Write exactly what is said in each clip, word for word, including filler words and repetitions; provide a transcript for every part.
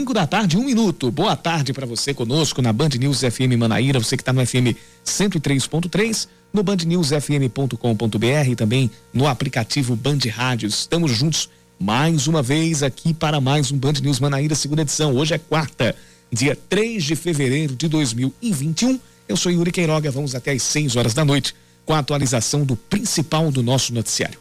cinco da tarde, um minuto. Boa tarde para você conosco na Band News F M Manaíra, você que está no F M cento e três ponto três, no band news f m ponto com ponto b r e também no aplicativo Band Rádios. Estamos juntos mais uma vez aqui para mais um Band News Manaíra, segunda edição. Hoje é quarta, dia três de fevereiro de dois mil e vinte e um. Eu sou Yuri Queiroga, vamos até às seis horas da noite com a atualização do principal do nosso noticiário.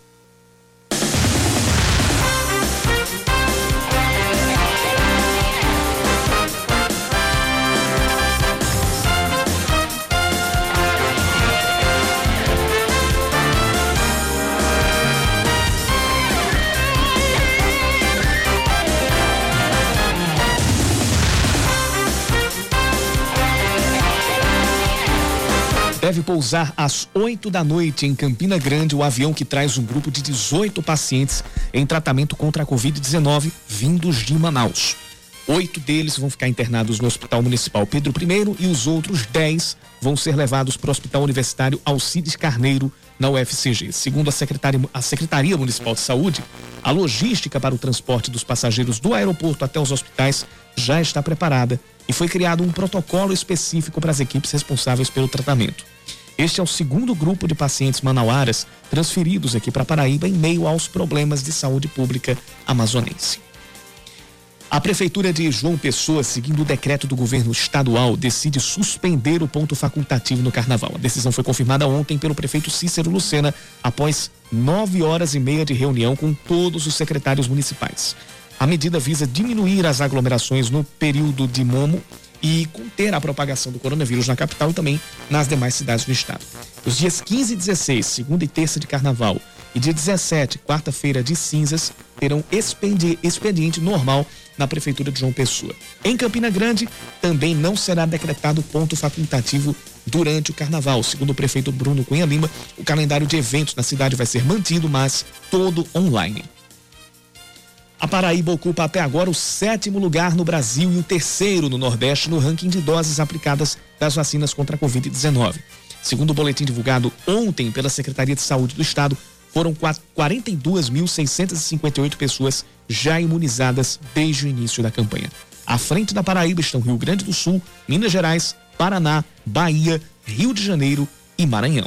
Deve pousar às oito da noite em Campina Grande o avião que traz um grupo de dezoito pacientes em tratamento contra a covid dezenove vindos de Manaus. Oito deles vão ficar internados no Hospital Municipal Pedro I e os outros dez vão ser levados para o Hospital Universitário Alcides Carneiro, na U F C G. Segundo a Secretaria, a Secretaria Municipal de Saúde, a logística para o transporte dos passageiros do aeroporto até os hospitais já está preparada e foi criado um protocolo específico para as equipes responsáveis pelo tratamento. Este é o segundo grupo de pacientes manauaras transferidos aqui para Paraíba em meio aos problemas de saúde pública amazonense. A Prefeitura de João Pessoa, seguindo o decreto do governo estadual, decide suspender o ponto facultativo no Carnaval. A decisão foi confirmada ontem pelo prefeito Cícero Lucena, após nove horas e meia de reunião com todos os secretários municipais. A medida visa diminuir as aglomerações no período de Momo e conter a propagação do coronavírus na capital e também nas demais cidades do estado. Os dias quinze e dezesseis, segunda e terça de carnaval, e dia dezessete, quarta-feira de cinzas, terão expedi- expediente normal na Prefeitura de João Pessoa. Em Campina Grande, também não será decretado ponto facultativo durante o carnaval. Segundo o prefeito Bruno Cunha Lima, o calendário de eventos na cidade vai ser mantido, mas todo online. A Paraíba ocupa até agora o sétimo lugar no Brasil e o terceiro no Nordeste no ranking de doses aplicadas das vacinas contra a covid dezenove. Segundo o boletim divulgado ontem pela Secretaria de Saúde do Estado, foram quarenta e duas mil seiscentas e cinquenta e oito pessoas já imunizadas desde o início da campanha. À frente da Paraíba estão Rio Grande do Sul, Minas Gerais, Paraná, Bahia, Rio de Janeiro e Maranhão.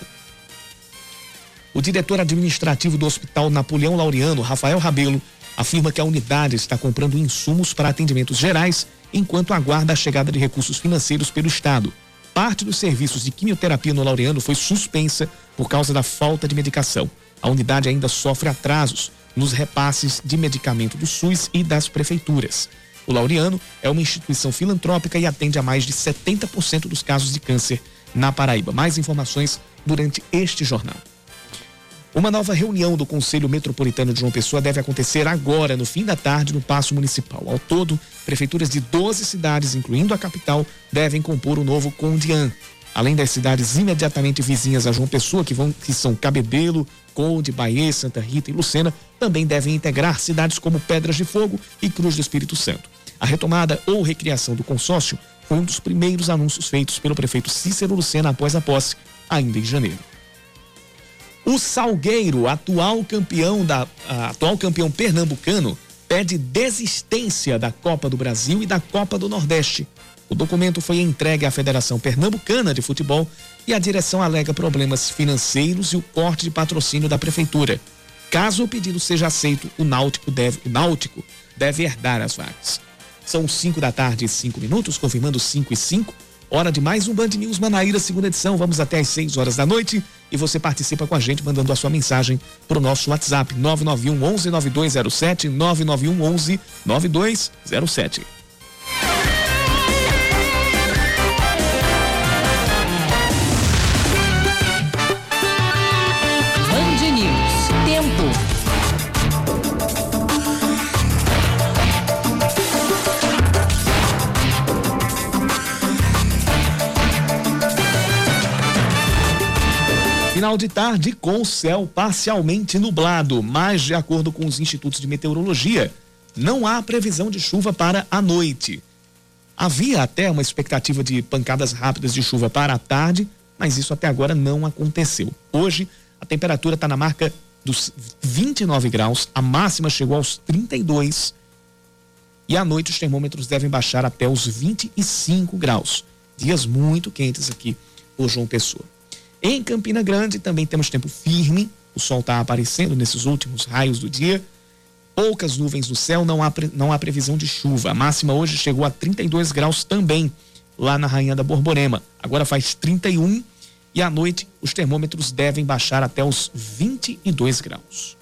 O diretor administrativo do Hospital Napoleão Laureano, Rafael Rabelo, afirma que a unidade está comprando insumos para atendimentos gerais enquanto aguarda a chegada de recursos financeiros pelo Estado. Parte dos serviços de quimioterapia no Laureano foi suspensa por causa da falta de medicação. A unidade ainda sofre atrasos nos repasses de medicamento do SUS e das prefeituras. O Laureano é uma instituição filantrópica e atende a mais de setenta por cento dos casos de câncer na Paraíba. Mais informações durante este jornal. Uma nova reunião do Conselho Metropolitano de João Pessoa deve acontecer agora, no fim da tarde, no Paço Municipal. Ao todo, prefeituras de doze cidades, incluindo a capital, devem compor o novo Condian. Além das cidades imediatamente vizinhas a João Pessoa, que, vão, que são Cabedelo, Conde, Bahia, Santa Rita e Lucena, também devem integrar cidades como Pedras de Fogo e Cruz do Espírito Santo. A retomada ou recriação do consórcio foi um dos primeiros anúncios feitos pelo prefeito Cícero Lucena após a posse, ainda em janeiro. O Salgueiro, atual campeão, da, atual campeão pernambucano, pede desistência da Copa do Brasil e da Copa do Nordeste. O documento foi entregue à Federação Pernambucana de Futebol e a direção alega problemas financeiros e o corte de patrocínio da prefeitura. Caso o pedido seja aceito, o Náutico deve, o Náutico deve herdar as vagas. São cinco da tarde e cinco minutos, confirmando cinco e cinco. Hora de mais um Band News Manaíra, segunda edição. Vamos até às seis horas da noite e você participa com a gente mandando a sua mensagem para o nosso WhatsApp nove nove um onze nove dois zero sete, nove nove um onze nove dois zero sete. Band News, tempo. Final de tarde com céu parcialmente nublado, mas de acordo com os institutos de meteorologia, não há previsão de chuva para a noite. Havia até uma expectativa de pancadas rápidas de chuva para a tarde, mas isso até agora não aconteceu. Hoje, a temperatura está na marca dos vinte e nove graus, a máxima chegou aos trinta e dois e à noite os termômetros devem baixar até os vinte e cinco graus. Dias muito quentes aqui por João Pessoa. Em Campina Grande também temos tempo firme, o sol está aparecendo nesses últimos raios do dia, poucas nuvens no céu, não há, pre, não há previsão de chuva. A máxima hoje chegou a trinta e dois graus também, lá na Rainha da Borborema. Agora faz trinta e um e à noite os termômetros devem baixar até os vinte e dois graus.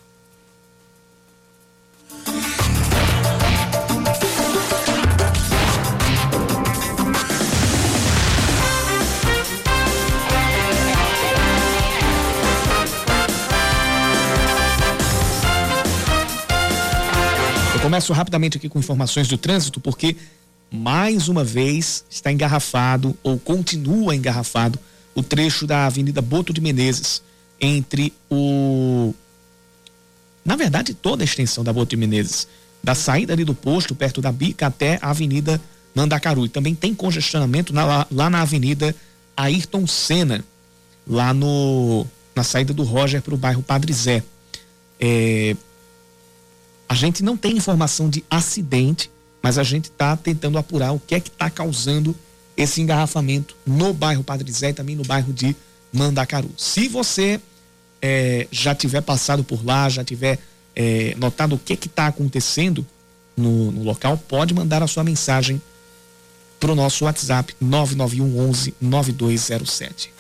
Começo rapidamente aqui com informações do trânsito, porque mais uma vez está engarrafado ou continua engarrafado o trecho da Avenida Boto de Menezes, entre o... Na verdade, toda a extensão da Boto de Menezes, da saída ali do posto, perto da Bica, até a Avenida Mandacaru. E também tem congestionamento na, lá na Avenida Ayrton Senna, lá no, na saída do Roger para o bairro Padre Zé. É... A gente não tem informação de acidente, mas a gente está tentando apurar o que é que está causando esse engarrafamento no bairro Padre Zé e também no bairro de Mandacaru. Se você é, já tiver passado por lá, já tiver é, notado o que é que está acontecendo no, no local, pode mandar a sua mensagem para o nosso WhatsApp nove nove um onze nove dois zero sete.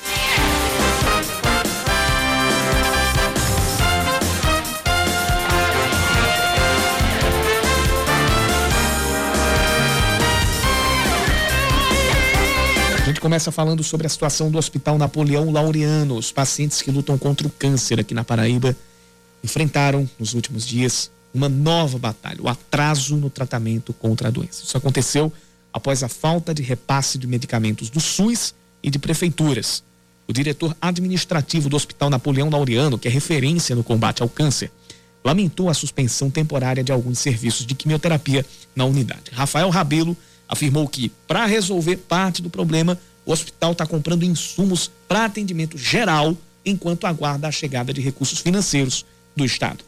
A gente começa falando sobre a situação do Hospital Napoleão Laureano. Os pacientes que lutam contra o câncer aqui na Paraíba enfrentaram nos últimos dias uma nova batalha, o atraso no tratamento contra a doença. Isso aconteceu após a falta de repasse de medicamentos do SUS e de prefeituras. O diretor administrativo do Hospital Napoleão Laureano, que é referência no combate ao câncer, lamentou a suspensão temporária de alguns serviços de quimioterapia na unidade. Rafael Rabelo afirmou que, para resolver parte do problema, o hospital está comprando insumos para atendimento geral, enquanto aguarda a chegada de recursos financeiros do Estado.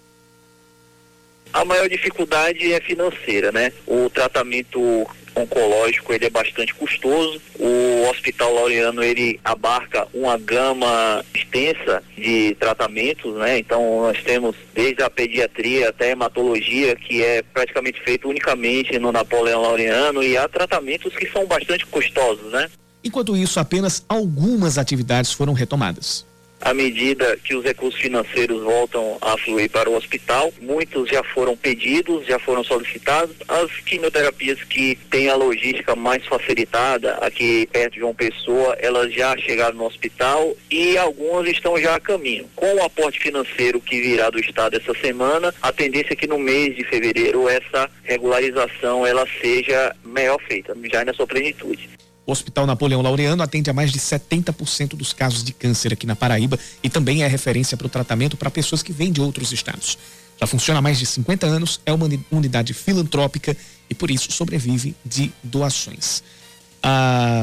A maior dificuldade é financeira, né? O tratamento oncológico, ele é bastante custoso. O Hospital Laureano, ele abarca uma gama extensa de tratamentos, né? Então nós temos desde a pediatria até a hematologia, que é praticamente feito unicamente no Napoleão Laureano, e há tratamentos que são bastante custosos, né? Enquanto isso, apenas algumas atividades foram retomadas. À medida que os recursos financeiros voltam a fluir para o hospital, muitos já foram pedidos, já foram solicitados. As quimioterapias que têm a logística mais facilitada, aqui perto de João Pessoa, elas já chegaram no hospital e algumas estão já a caminho. Com o aporte financeiro que virá do Estado essa semana, a tendência é que no mês de fevereiro essa regularização ela seja melhor feita, já na sua plenitude. O Hospital Napoleão Laureano atende a mais de setenta por cento dos casos de câncer aqui na Paraíba e também é referência para o tratamento para pessoas que vêm de outros estados. Já funciona há mais de cinquenta anos, é uma unidade filantrópica e por isso sobrevive de doações. Ah,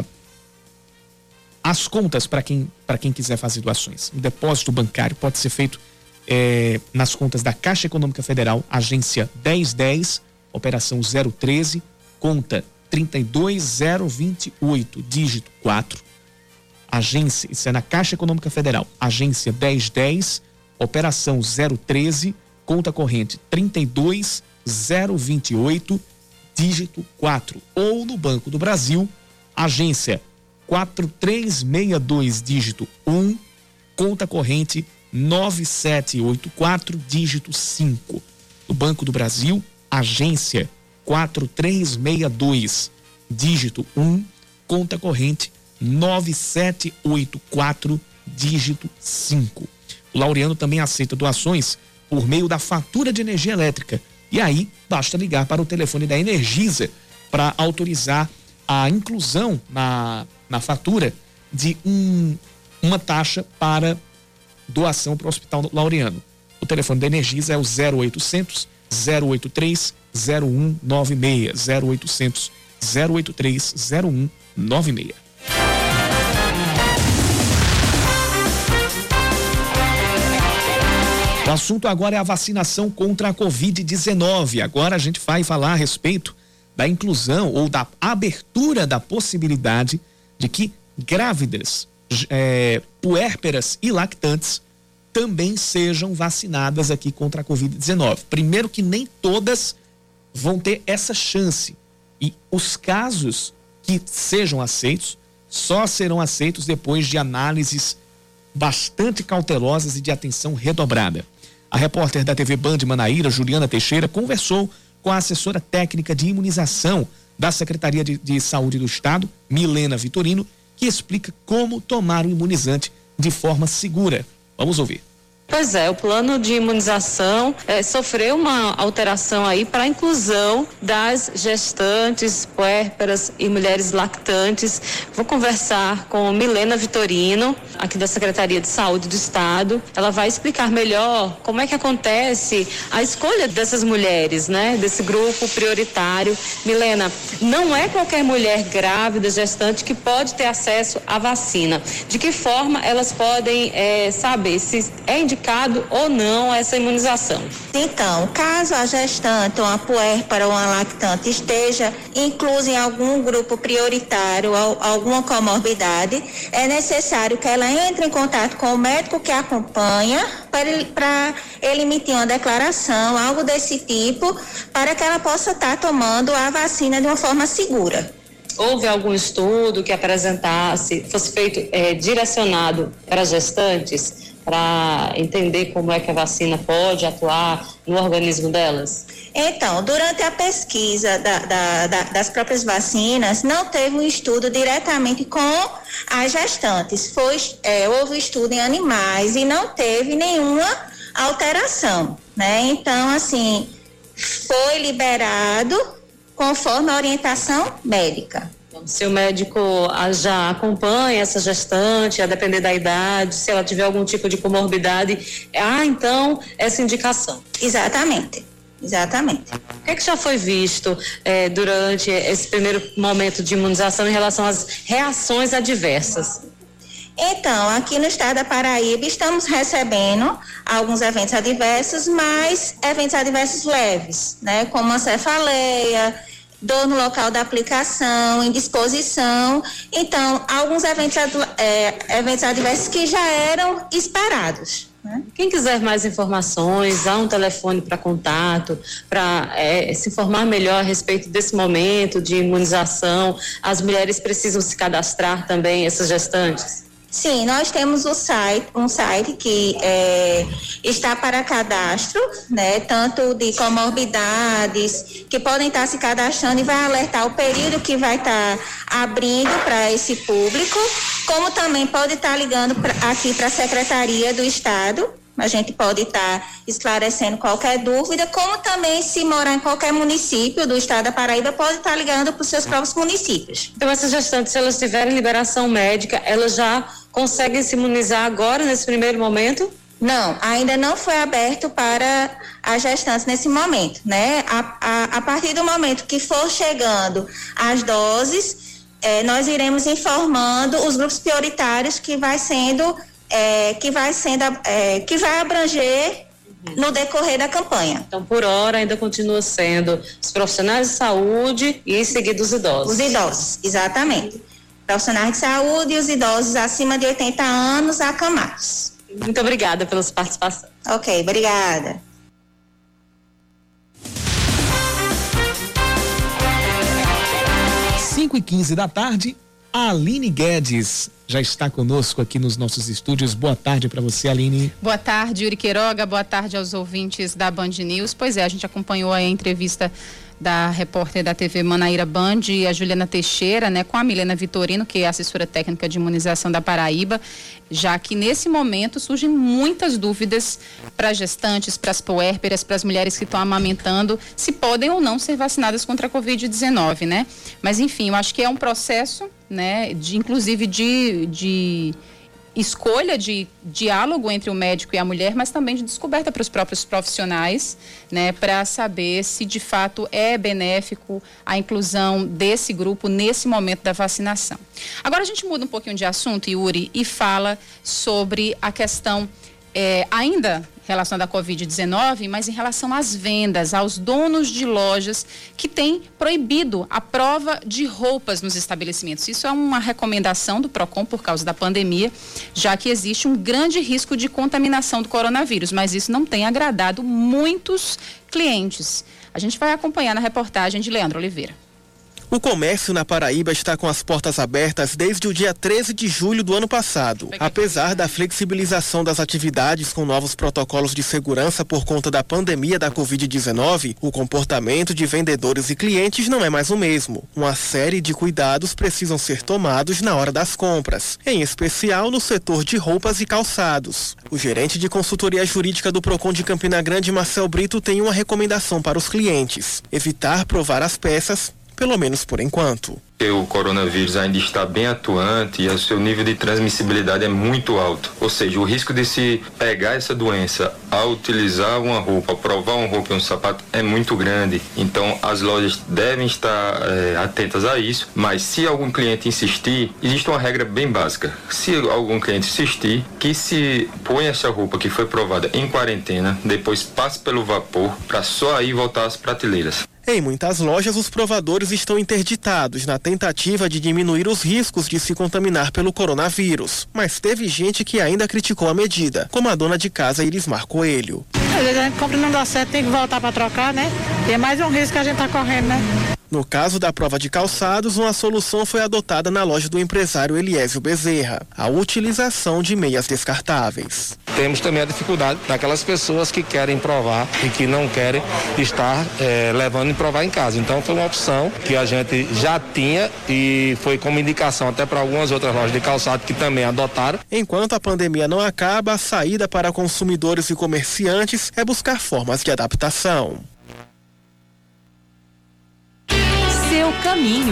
as contas para quem, para quem quiser fazer doações. O depósito bancário pode ser feito é, nas contas da Caixa Econômica Federal, agência dez dez, operação zero treze, conta trinta e dois zero vinte e oito, dígito quatro. Agência, isso é na Caixa Econômica Federal, agência dez dez, operação zero treze, conta corrente trinta e dois zero vinte e oito, dígito quatro. Ou no Banco do Brasil, agência quatro três seis dois, dígito um, conta corrente nove sete oito quatro, dígito cinco. No Banco do Brasil, agência quatro três seis dois, dígito um, conta corrente nove sete oito quatro, dígito cinco. O Laureano também aceita doações por meio da fatura de energia elétrica. E aí, basta ligar para o telefone da Energisa para autorizar a inclusão na, na fatura de um, uma taxa para doação para o Hospital Laureano. O telefone da Energisa é o zero oitocentos, zero oito três, zero um nove seis, zero oitocentos, zero oito três, zero um nove seis. O assunto agora é a vacinação contra a covid dezenove. Agora a gente vai falar a respeito da inclusão ou da abertura da possibilidade de que grávidas, é, puérperas e lactantes também sejam vacinadas aqui contra a covid dezenove. Primeiro que nem todas vão ter essa chance. E os casos que sejam aceitos só serão aceitos depois de análises bastante cautelosas e de atenção redobrada. A repórter da T V Band Manaíra, Juliana Teixeira, conversou com a assessora técnica de imunização da Secretaria de, de Saúde do Estado, Milena Vitorino, que explica como tomar o imunizante de forma segura. Vamos ouvir. Pois é, o plano de imunização é, sofreu uma alteração aí para a inclusão das gestantes, puérperas e mulheres lactantes. Vou conversar com Milena Vitorino, aqui da Secretaria de Saúde do Estado. Ela vai explicar melhor como é que acontece a escolha dessas mulheres, né? Desse grupo prioritário. Milena, não é qualquer mulher grávida, gestante, que pode ter acesso à vacina. De que forma elas podem é, saber se é indicado ou não essa imunização? Então, caso a gestante, ou a puérpera ou a lactante esteja inclusa em algum grupo prioritário ou alguma comorbidade, é necessário que ela entre em contato com o médico que acompanha para ele, para ele emitir uma declaração, algo desse tipo, para que ela possa estar tomando a vacina de uma forma segura. Houve algum estudo que apresentasse, fosse feito é, direcionado para gestantes, para entender como é que a vacina pode atuar no organismo delas? Então, durante a pesquisa da, da, da, das próprias vacinas, não teve um estudo diretamente com as gestantes. Foi, é, houve estudo em animais e não teve nenhuma alteração, né? Então, assim, foi liberado conforme a orientação médica. Se o médico já acompanha essa gestante, a depender da idade, se ela tiver algum tipo de comorbidade, ah, então essa indicação. Exatamente, exatamente. O que é que já foi visto eh, durante esse primeiro momento de imunização em relação às reações adversas? Então, aqui no estado da Paraíba estamos recebendo alguns eventos adversos, mas eventos adversos leves, né? Como a cefaleia, dor no local da aplicação, indisposição. Então, alguns eventos, é, eventos adversos que já eram esperados. Né? Quem quiser mais informações, há um telefone para contato, para é, se informar melhor a respeito desse momento de imunização. As mulheres precisam se cadastrar também, essas gestantes? Sim, nós temos o site, um site que é, está para cadastro, né? Tanto de comorbidades, que podem estar se cadastrando e vai alertar o período que vai estar abrindo para esse público, como também pode estar ligando pra, aqui para a Secretaria do Estado. A gente pode estar esclarecendo qualquer dúvida, como também, se morar em qualquer município do estado da Paraíba, pode estar ligando para os seus próprios municípios. Então, essas gestantes, se elas tiverem liberação médica, elas já conseguem se imunizar agora, nesse primeiro momento? Não, ainda não foi aberto para as gestantes nesse momento, né? A, a, a partir do momento que for chegando as doses, eh, nós iremos informando os grupos prioritários que vai sendo... É, que vai sendo, é, que vai abranger no decorrer da campanha. Então, por hora, ainda continua sendo os profissionais de saúde e em seguida os idosos. Os idosos, exatamente. Profissionais de saúde e os idosos acima de oitenta anos acamados. Muito obrigada pela sua participação. Ok, obrigada. cinco e quinze da tarde, a Aline Guedes já está conosco aqui nos nossos estúdios. Boa tarde para você, Aline. Boa tarde, Yuri Queiroga. Boa tarde aos ouvintes da Band News. Pois é, a gente acompanhou a entrevista da repórter da T V Manaíra Band, a Juliana Teixeira, né, com a Milena Vitorino, que é assessora técnica de imunização da Paraíba, já que nesse momento surgem muitas dúvidas para gestantes, para as puérperas, para as mulheres que estão amamentando, se podem ou não ser vacinadas contra a covid dezenove, né? Mas enfim, eu acho que é um processo, né, de inclusive de, de escolha, de diálogo entre o médico e a mulher, mas também de descoberta para os próprios profissionais, né, para saber se de fato é benéfico a inclusão desse grupo nesse momento da vacinação. Agora a gente muda um pouquinho de assunto, Yuri, e fala sobre a questão, é, ainda relacionada à covid dezenove, mas em relação às vendas, aos donos de lojas que têm proibido a prova de roupas nos estabelecimentos. Isso é uma recomendação do Procon por causa da pandemia, já que existe um grande risco de contaminação do coronavírus, mas isso não tem agradado muitos clientes. A gente vai acompanhar na reportagem de Leandro Oliveira. O comércio na Paraíba está com as portas abertas desde o dia treze de julho do ano passado. Apesar da flexibilização das atividades com novos protocolos de segurança por conta da pandemia da covid dezenove, o comportamento de vendedores e clientes não é mais o mesmo. Uma série de cuidados precisam ser tomados na hora das compras, em especial no setor de roupas e calçados. O gerente de consultoria jurídica do Procon de Campina Grande, Marcel Brito, tem uma recomendação para os clientes: evitar provar as peças, pelo menos por enquanto. O coronavírus ainda está bem atuante e o seu nível de transmissibilidade é muito alto. Ou seja, o risco de se pegar essa doença ao utilizar uma roupa, provar uma roupa e um sapato é muito grande. Então, as lojas devem estar é, atentas a isso. Mas se algum cliente insistir, existe uma regra bem básica. Se algum cliente insistir, que se põe essa roupa que foi provada em quarentena, depois passe pelo vapor para só aí voltar às prateleiras. Em muitas lojas, os provadores estão interditados na tentativa de diminuir os riscos de se contaminar pelo coronavírus. Mas teve gente que ainda criticou a medida, como a dona de casa Irismar Coelho. Às vezes a gente compra e não dá certo, tem que voltar para trocar, né? E é mais um risco que a gente está correndo, né? No caso da prova de calçados, uma solução foi adotada na loja do empresário Eliésio Bezerra: a utilização de meias descartáveis. Temos também a dificuldade daquelas pessoas que querem provar e que não querem estar é, levando e provar em casa. Então foi uma opção que a gente já tinha e foi como indicação até para algumas outras lojas de calçado que também adotaram. Enquanto a pandemia não acaba, a saída para consumidores e comerciantes é buscar formas de adaptação. Seu caminho.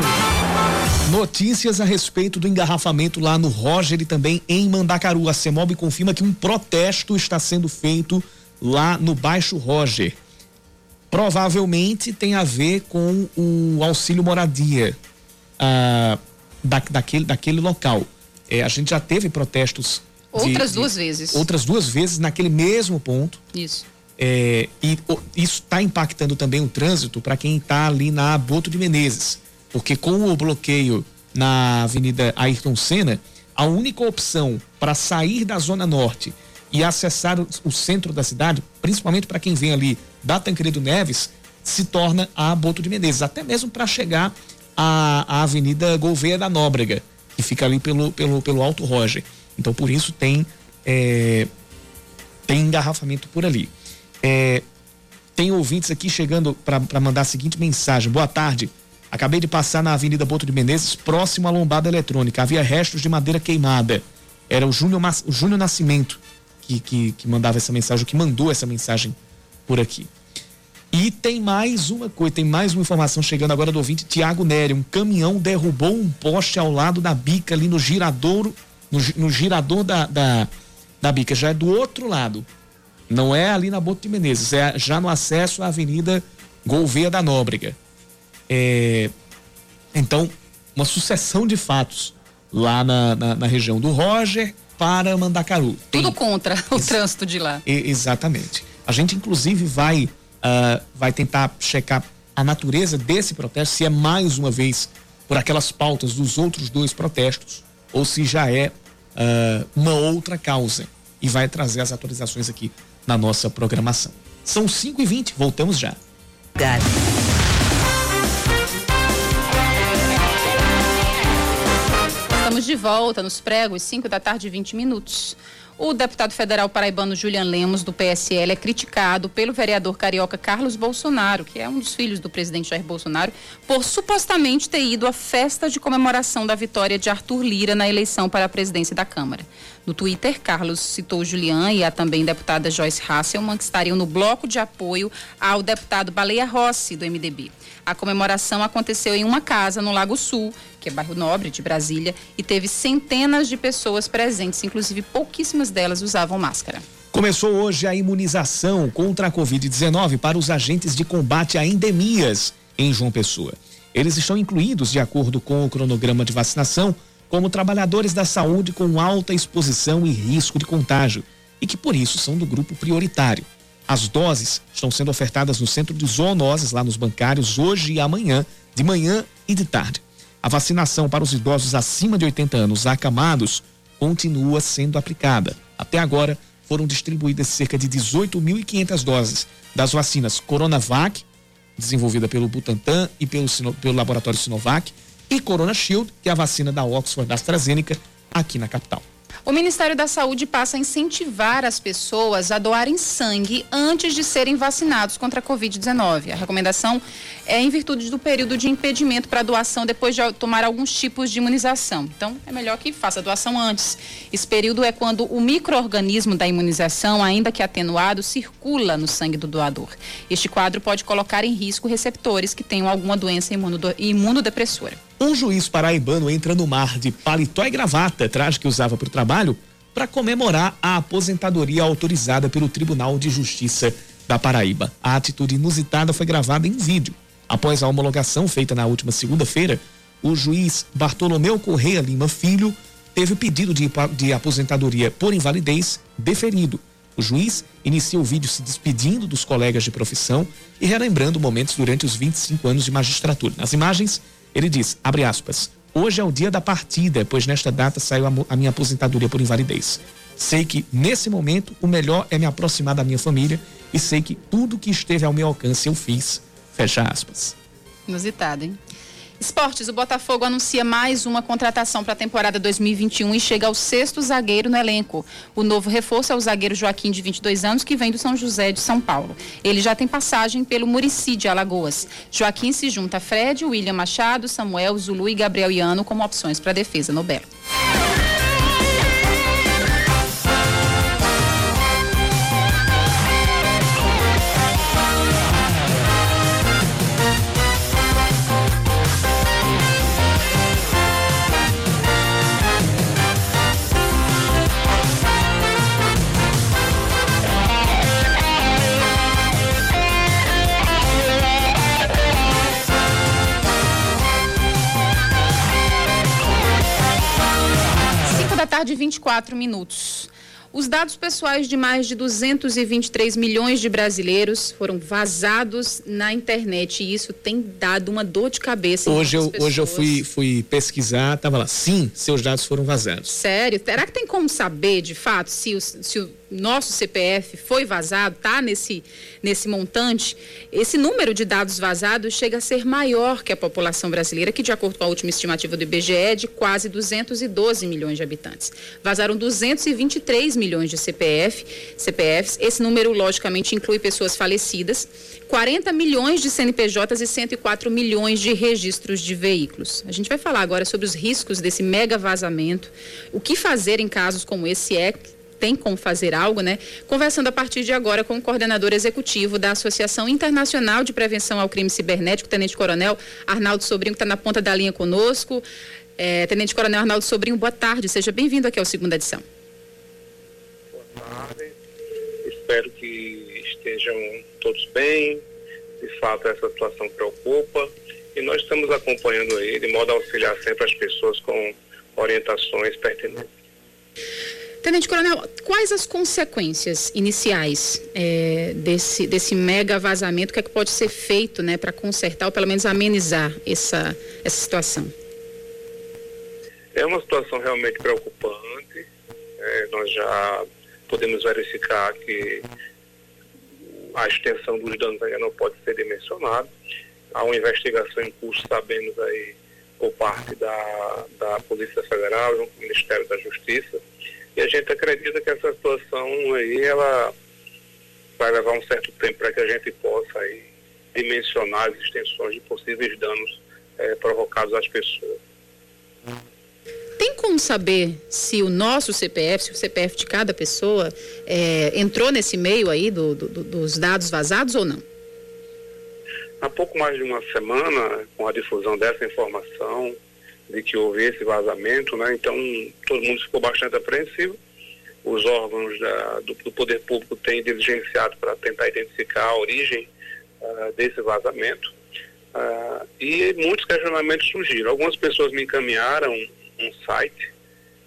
Notícias a respeito do engarrafamento lá no Roger e também em Mandacaru. A CEMOB confirma que um protesto está sendo feito lá no Baixo Roger. Provavelmente tem a ver com o auxílio moradia ah, da, daquele, daquele local. É, a gente já teve protestos. Outras de, duas de, vezes. Outras duas vezes naquele mesmo ponto. Isso. É, e o, isso está impactando também o trânsito para quem está ali na Boto de Menezes, porque com o bloqueio na Avenida Ayrton Senna, a única opção para sair da Zona Norte e acessar o, o centro da cidade, principalmente para quem vem ali da Tancredo Neves, se torna a Boto de Menezes, até mesmo para chegar à, à Avenida Gouveia da Nóbrega, que fica ali pelo, pelo, pelo Alto Roger. Então, por isso tem, é, tem engarrafamento por ali. É, tem ouvintes aqui chegando para mandar a seguinte mensagem: boa tarde, acabei de passar na Avenida Boto de Menezes, próximo à lombada eletrônica, havia restos de madeira queimada. Era o Júnior, o Júnior Nascimento que, que, que mandava essa mensagem, que mandou essa mensagem por aqui. E tem mais uma coisa, tem mais uma informação chegando agora do ouvinte Tiago Nery: um caminhão derrubou um poste ao lado da bica ali no giradouro, no, no girador da, da, da bica, já é do outro lado. Não é ali na Boto de Menezes, é já no acesso à Avenida Gouveia da Nóbrega. É, então, uma sucessão de fatos lá na, na, na região do Roger para Mandacaru. Tudo Tem, contra o ex- trânsito de lá. E, exatamente. A gente, inclusive, vai, uh, vai tentar checar a natureza desse protesto, se é mais uma vez por aquelas pautas dos outros dois protestos, ou se já é uh, uma outra causa. E vai trazer as atualizações aqui na nossa programação. São cinco e vinte, voltamos já. Estamos de volta nos pregos, cinco da tarde e vinte minutos. O deputado federal paraibano Julian Lemos, do P S L, é criticado pelo vereador carioca Carlos Bolsonaro, que é um dos filhos do presidente Jair Bolsonaro, por supostamente ter ido à festa de comemoração da vitória de Arthur Lira na eleição para a presidência da Câmara. No Twitter, Carlos citou Julian e a também deputada Joyce Hasselmann, que estariam no bloco de apoio ao deputado Baleia Rossi, do M D B. A comemoração aconteceu em uma casa no Lago Sul, que é bairro nobre de Brasília, e teve centenas de pessoas presentes, inclusive pouquíssimas delas usavam máscara. Começou hoje a imunização contra a covid dezenove para os agentes de combate a endemias em João Pessoa. Eles estão incluídos, de acordo com o cronograma de vacinação, como trabalhadores da saúde com alta exposição e risco de contágio e que por isso são do grupo prioritário. As doses estão sendo ofertadas no centro de zoonoses, lá nos bancários, hoje e amanhã, de manhã e de tarde. A vacinação para os idosos acima de oitenta anos acamados continua sendo aplicada. Até agora, foram distribuídas cerca de dezoito mil e quinhentas doses das vacinas Coronavac, desenvolvida pelo Butantan e pelo, pelo laboratório Sinovac, e Corona Shield, que é a vacina da Oxford da AstraZeneca, aqui na capital. O Ministério da Saúde passa a incentivar as pessoas a doarem sangue antes de serem vacinados contra a covid dezenove. A recomendação é em virtude do período de impedimento para doação depois de tomar alguns tipos de imunização. Então, é melhor que faça a doação antes. Esse período é quando o micro-organismo da imunização, ainda que atenuado, circula no sangue do doador. Este quadro pode colocar em risco receptores que tenham alguma doença imunodepressora. Um juiz paraibano entra no mar de paletó e gravata, traje que usava para o trabalho, para comemorar a aposentadoria autorizada pelo Tribunal de Justiça da Paraíba. A atitude inusitada foi gravada em vídeo. Após a homologação feita na última segunda-feira, o juiz Bartolomeu Correia Lima Filho teve o pedido de, de aposentadoria por invalidez deferido. O juiz inicia o vídeo se despedindo dos colegas de profissão e relembrando momentos durante os vinte e cinco anos de magistratura. Nas imagens, ele diz, abre aspas, hoje é o dia da partida, pois nesta data saiu a, a minha aposentadoria por invalidez. Sei que, nesse momento, o melhor é me aproximar da minha família e sei que tudo que esteve ao meu alcance eu fiz. Fecha aspas. Inusitado, hein? Esportes, o Botafogo anuncia mais uma contratação para a temporada dois mil e vinte e um e chega ao sexto zagueiro no elenco. O novo reforço é o zagueiro Joaquim, de vinte e dois anos, que vem do São José de São Paulo. Ele já tem passagem pelo Muricy de Alagoas. Joaquim se junta a Fred, William Machado, Samuel, Zulu e Gabriel Iano como opções para a defesa no Belo. Tarde, vinte e quatro minutos. Os dados pessoais de mais de duzentos e vinte e três milhões de brasileiros foram vazados na internet e isso tem dado uma dor de cabeça. Hoje eu, hoje eu fui, fui pesquisar, tava lá, sim, seus dados foram vazados. Sério? Será que tem como saber de fato se o, se o nosso C P F foi vazado, tá nesse, nesse montante? Esse número de dados vazados chega a ser maior que a população brasileira, que de acordo com a última estimativa do I B G E é de quase duzentos e doze milhões de habitantes. Vazaram duzentos e vinte e três milhões de C P F, C P Fs. Esse número, logicamente, inclui pessoas falecidas, quarenta milhões de C N P Js e cento e quatro milhões de registros de veículos. A gente vai falar agora sobre os riscos desse mega vazamento, o que fazer em casos como esse é... tem como fazer algo, né? Conversando a partir de agora com o coordenador executivo da Associação Internacional de Prevenção ao Crime Cibernético, Tenente Coronel Arnaldo Sobrinho, que está na ponta da linha conosco. É, Tenente Coronel Arnaldo Sobrinho, boa tarde, seja bem-vindo aqui ao Segunda Edição. Boa tarde, espero que estejam todos bem, de fato essa situação preocupa e nós estamos acompanhando aí, de modo a auxiliar sempre as pessoas com orientações pertinentes. Tenente Coronel, quais as consequências iniciais é, desse, desse mega vazamento? O que é que pode ser feito, né, para consertar ou pelo menos amenizar essa, essa situação? É uma situação realmente preocupante. É, nós já podemos verificar que a extensão dos danos ainda não pode ser dimensionada. Há uma investigação em curso, sabemos aí, por parte da, da Polícia Federal, do Ministério da Justiça. E a gente acredita que essa situação aí, ela vai levar um certo tempo para que a gente possa aí dimensionar as extensões de possíveis danos eh, provocados às pessoas. Tem como saber se o nosso C P F, se o C P F de cada pessoa eh, entrou nesse meio aí do, do, dos dados vazados ou não? Há pouco mais de uma semana, com a difusão dessa informação, de que houve esse vazamento, né? Então todo mundo ficou bastante apreensivo. Os órgãos da, do, do poder público têm diligenciado para tentar identificar a origem uh, desse vazamento uh, e muitos questionamentos surgiram. Algumas pessoas me encaminharam um site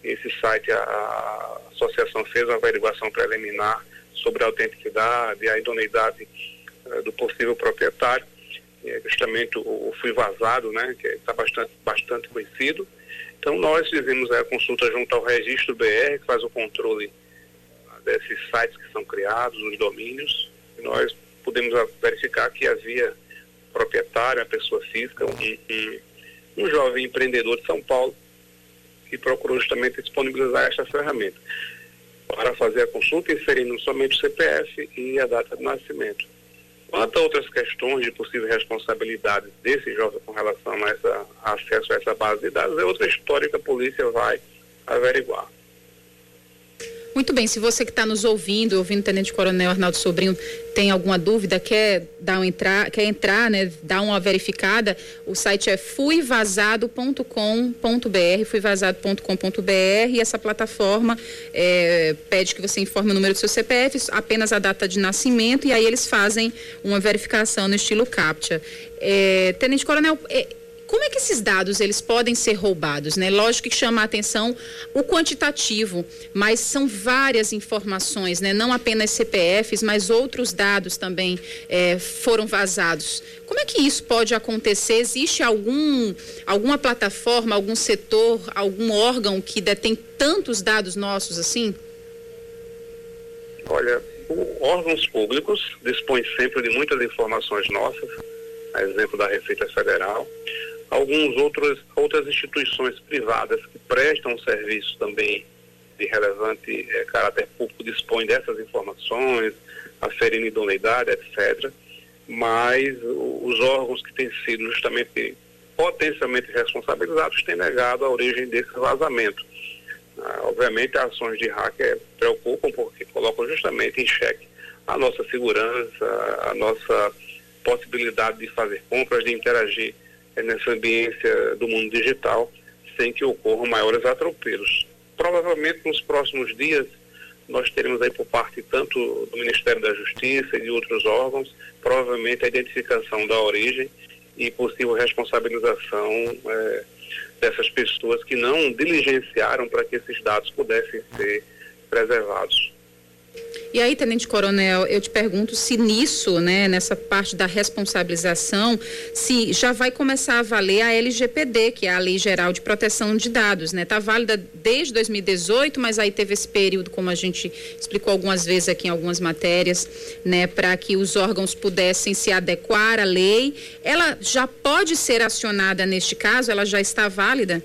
Esse site, a, a associação fez uma averiguação preliminar sobre a autenticidade e a idoneidade uh, do possível proprietário. É justamente o, o Fui Vazado, né, que está bastante, bastante conhecido. Então nós fizemos a consulta junto ao Registro B R, que faz o controle desses sites que são criados, os domínios, e nós pudemos verificar que havia proprietário, a pessoa física, um, um, um jovem empreendedor de São Paulo, que procurou justamente disponibilizar esta ferramenta para fazer a consulta, inserindo somente o C P F e a data de nascimento. Quanto a outras questões de possível responsabilidade desse jovem com relação a, essa, a acesso a essa base de dados, é outra história que a polícia vai averiguar. Muito bem, se você que está nos ouvindo, ouvindo o Tenente Coronel Arnaldo Sobrinho, tem alguma dúvida, quer dar um entrar, quer entrar, né, dar uma verificada, o site é fui vazado ponto com ponto b r, fui vazado ponto com ponto b r, e essa plataforma é, pede que você informe o número do seu C P F, apenas a data de nascimento, e aí eles fazem uma verificação no estilo CAPTCHA. É, Tenente Coronel, é, como é que esses dados eles podem ser roubados, né? Lógico que chama a atenção o quantitativo, mas são várias informações, né? Não apenas C P Fs, mas outros dados também é, foram vazados. Como é que isso pode acontecer? Existe algum, alguma plataforma, algum setor, algum órgão que detém tantos dados nossos assim? Olha, órgãos públicos dispõem sempre de muitas informações nossas, a exemplo da Receita Federal. Alguns outros, outras instituições privadas que prestam serviço também de relevante eh, caráter público dispõem dessas informações, aferindo idoneidade, etcétera. Mas o, os órgãos que têm sido justamente potencialmente responsabilizados têm negado a origem desse vazamento. Ah, obviamente, as ações de hacker preocupam porque colocam justamente em xeque a nossa segurança, a nossa possibilidade de fazer compras, de interagir nessa ambiência do mundo digital, sem que ocorram maiores atropelos. Provavelmente nos próximos dias nós teremos aí por parte tanto do Ministério da Justiça e de outros órgãos, provavelmente a identificação da origem e possível responsabilização é, dessas pessoas que não diligenciaram para que esses dados pudessem ser preservados. E aí, Tenente Coronel, eu te pergunto se nisso, né, nessa parte da responsabilização, se já vai começar a valer a L G P D, que é a Lei Geral de Proteção de Dados, né? Está válida desde dois mil e dezoito, mas aí teve esse período, como a gente explicou algumas vezes aqui em algumas matérias, né, para que os órgãos pudessem se adequar à lei. Ela já pode ser acionada neste caso? Ela já está válida?